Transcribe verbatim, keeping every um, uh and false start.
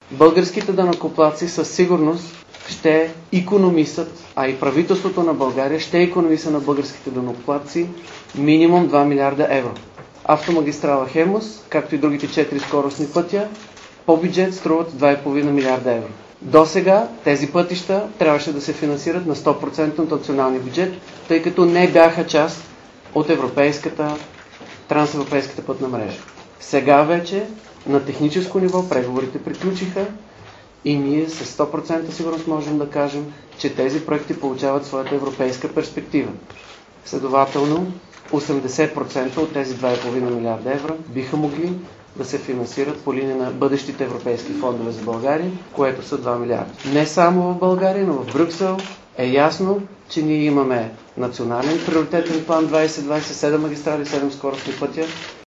Българските данъкоплатци със сигурност ще икономисат, а и правителството на България ще икономиса на българските данъкоплатци минимум два милиарда евро. Автомагистрала Хемус, както и другите четири скоростни пътя, по бюджет струват два и половина милиарда евро. До сега тези пътища трябваше да се финансират на сто процента от националния бюджет, тъй като не бяха част от европейската, трансевропейската пътна мрежа. Сега вече на техническо ниво преговорите приключиха и ние със сто процента сигурност можем да кажем, че тези проекти получават своята европейска перспектива. Следователно, осемдесет процента от тези два и половина милиарда евро биха могли да се финансират по линия на бъдещите европейски фондове за България, което са два милиарда. Не само в България, но в Брюксел е ясно, че ние имаме национален приоритетен план двайсет двайсет, седем магистрали, седем скоростни пътя,